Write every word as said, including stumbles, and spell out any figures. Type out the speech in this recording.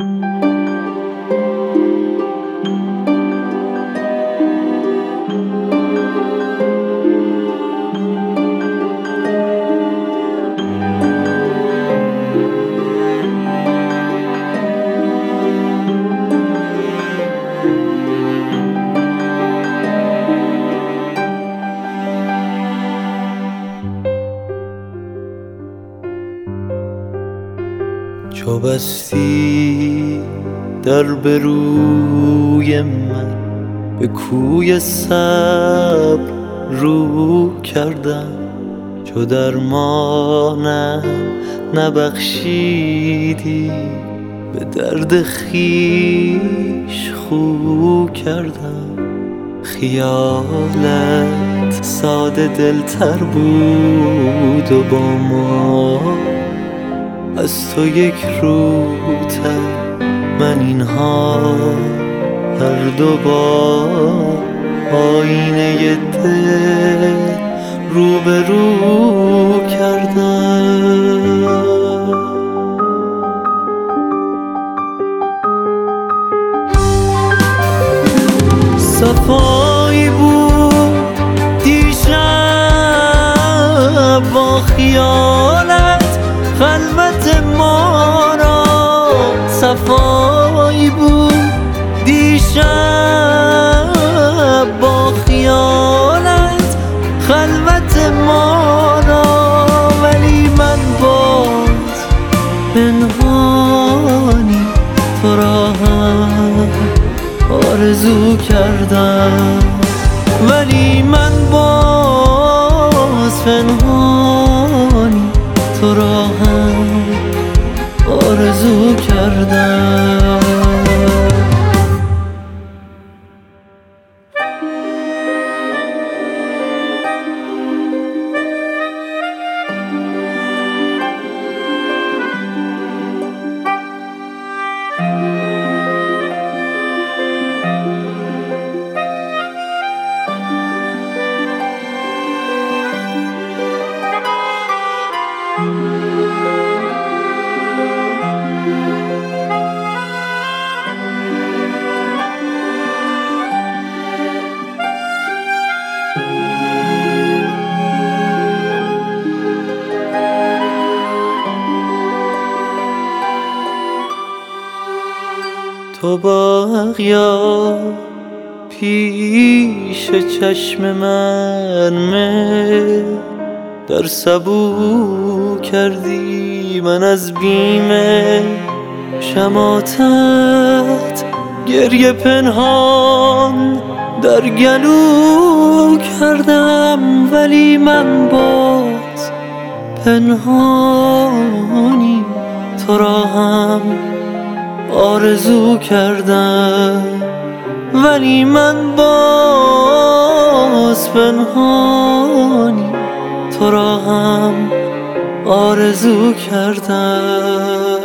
چو بستی در به روی من، به کوی صبر رو کردم. چو درمانم نبخشیدی، به درد خویش خو کردم. خیالت ساده دلتر بود و با ما از تو یک روتر. من اینها هر دو با آینه دل رو به رو کردم. صفایی بود دیشب با خیالت خلوت ما را. صفایی بود دیشب با خیالت خلوت ما را. ولی من باز پنهانی تو را هم آرزو کردم. ولی من باز پنهانی تو را هم آرزو کردم. تو با اغیار پیش چشم من مه در سبو کردی. من از بیم شماتت گریه پنهان در گلو کردم. ولی من باز پنهانی تو را هم آرزو کردم. ولی من باز پنهانی تو را هم آرزو کردم.